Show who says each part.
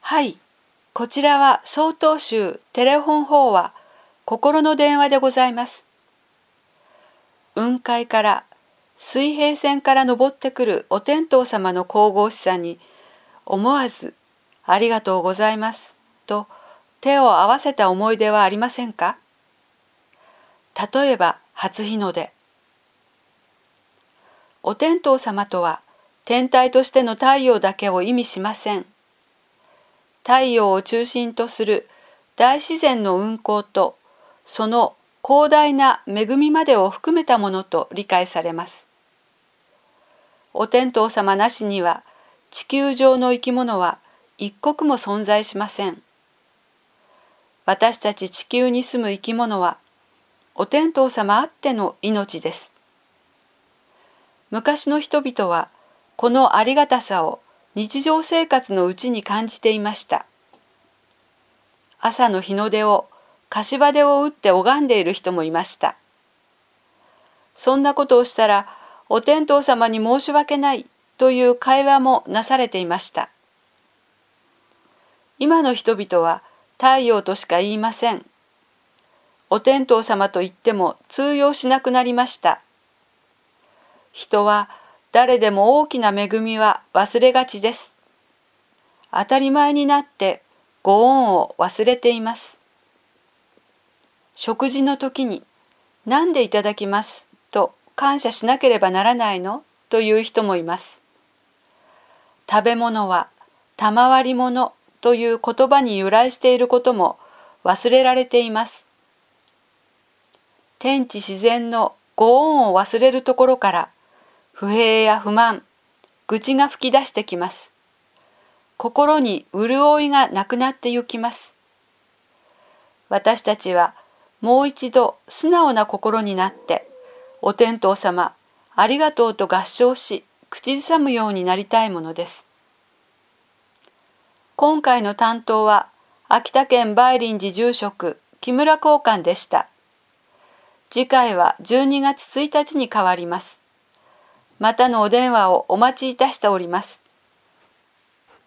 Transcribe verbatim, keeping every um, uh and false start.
Speaker 1: はい、こちらは曹洞宗テレフォン法話心の電話でございます。雲海から水平線から昇ってくるお天道様の神々しさに思わずありがとうございますと手を合わせた思い出はありませんか？例えば初日の出。お天道様とは天体としての太陽だけを意味しません。太陽を中心とする大自然の運行とその広大な恵みまでを含めたものと理解されます。お天道様なしには地球上の生き物は一刻も存在しません。私たち地球に住む生き物はお天道様あっての命です。昔の人々はこのありがたさを日常生活のうちに感じていました。朝の日の出を柏手を打って拝んでいる人もいました。そんなことをしたらお天道様に申し訳ないという会話もなされていました。今の人々は太陽としか言いません。お天道様と言っても通用しなくなりました。人は誰でも大きな恵みは忘れがちです。当たり前になってご恩を忘れています。食事の時に何でいただきますと感謝しなければならないのという人もいます。食べ物は賜り物という言葉に由来していることも忘れられています。天地自然のご恩を忘れるところから不平や不満、愚痴が吹き出してきます。心に潤いがなくなってゆきます。私たちはもう一度素直な心になって、お天道様、ありがとうと合唱し、口ずさむようになりたいものです。今回の担当は、秋田県梅林寺住職、木村光寛でした。次回はじゅうにがつついたちに変わります。またのお電話をお待ちいたしております。